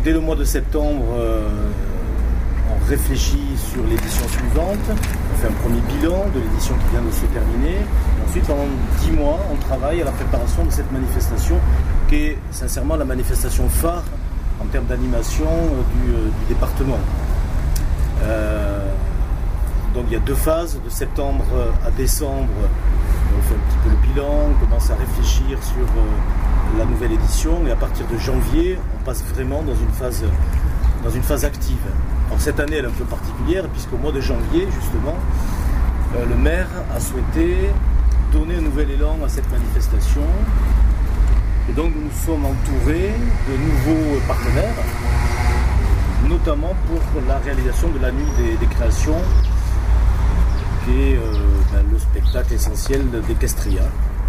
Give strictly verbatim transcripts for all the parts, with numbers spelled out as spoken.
dès le mois de septembre, euh, on réfléchit sur l'édition suivante, on fait un premier bilan de l'édition qui vient de se terminer. Ensuite, pendant dix mois, on travaille à la préparation de cette manifestation qui est sincèrement la manifestation phare en termes d'animation euh, du, euh, du département. Euh, donc il y a deux phases, de septembre à décembre, on fait un petit peu le bilan, on commence à réfléchir sur euh, la nouvelle édition et à partir de janvier, on passe vraiment dans une phase, dans une phase active. Alors cette année elle est un peu particulière puisqu'au mois de janvier justement, euh, le maire a souhaité donner un nouvel élan à cette manifestation. Et donc nous sommes entourés de nouveaux partenaires, notamment pour la réalisation de la nuit des, des créations, qui est euh, ben, le spectacle essentiel d'Equestria.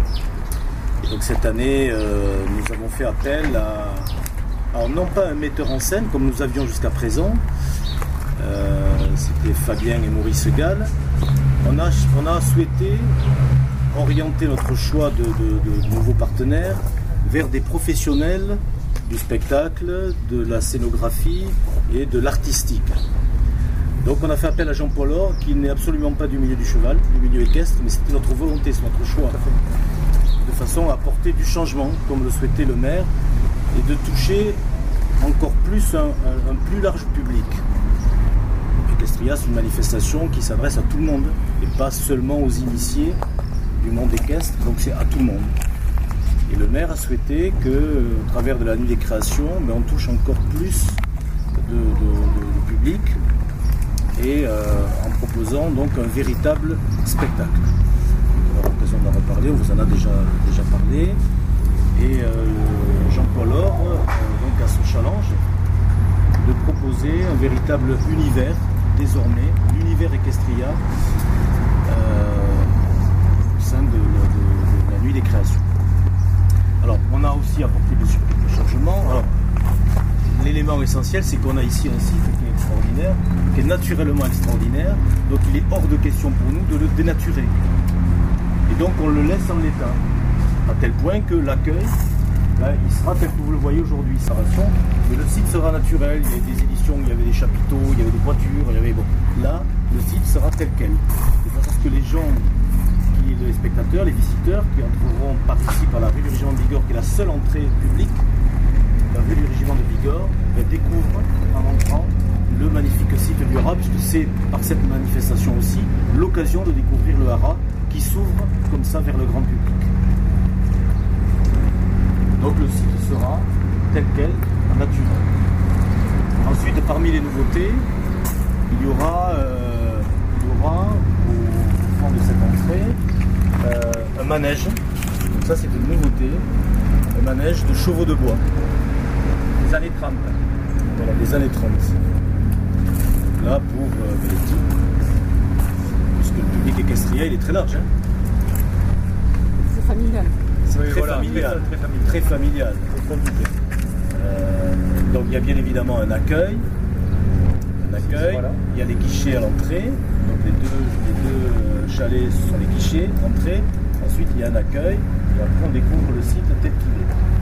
Et donc cette année, euh, nous avons fait appel à, alors non pas un metteur en scène comme nous avions jusqu'à présent, euh, c'était Fabien et Maurice Gall. On a, on a souhaité orienter notre choix de, de, de nouveaux partenaires vers des professionnels du spectacle, de la scénographie et de l'artistique. Donc on a fait appel à Jean-Paul Or, qui n'est absolument pas du milieu du cheval, du milieu équestre, mais c'était notre volonté, c'est notre choix, de façon à apporter du changement, comme le souhaitait le maire, et de toucher encore plus un, un, un plus large public. Equestria, c'est une manifestation qui s'adresse à tout le monde, et pas seulement aux initiés du monde équestre, donc c'est à tout le monde. Et le maire a souhaité qu'au travers de la nuit des créations, mais on touche encore plus de, de, de, de public et euh, en proposant donc un véritable spectacle. On aura l'occasion d'en reparler, on vous en a déjà, déjà parlé. Et euh, Jean-Paul Or euh, donc a ce challenge de proposer un véritable univers, désormais, l'univers Equestria euh, au sein de, de, de, de la nuit des créations. Alors, on a aussi apporté des changements. Alors, l'élément essentiel, c'est qu'on a ici un site qui est extraordinaire, qui est naturellement extraordinaire, donc il est hors de question pour nous de le dénaturer. Et donc, on le laisse en l'état, à tel point que l'accueil, là, il sera tel que vous le voyez aujourd'hui, ça reste, mais le site sera naturel. Il y a des éditions où il y avait des chapiteaux, il y avait des voitures, il y avait... Bon, là, le site sera tel quel. De façon à ce que les gens... les spectateurs, les visiteurs qui entreront par ici, par la rue du Régiment de Bigorre, qui est la seule entrée publique, la rue du Régiment de Bigorre, découvrent en entrant le magnifique site du Haras, puisque c'est par cette manifestation aussi l'occasion de découvrir le Haras qui s'ouvre comme ça vers le grand public. Donc le site sera tel quel, naturel. Ensuite, parmi les nouveautés, il y aura, euh, il y aura au fond de cette entrée Euh, un manège, donc ça c'est une nouveauté, un manège de chevaux de bois, des années trente, voilà, des années trente, là pour euh, les petits, puisque le public équestrien il est très large. Hein. C'est familial. C'est oui, très, voilà, familial, très, très familial, très familial, très familial. Euh, donc il y a bien évidemment un accueil, un accueil, voilà. Il y a les guichets à l'entrée, donc les deux, les deux chalets, ce sont les guichets, entrée. Ensuite, il y a un accueil. Et après, on découvre le site tel qu'il est.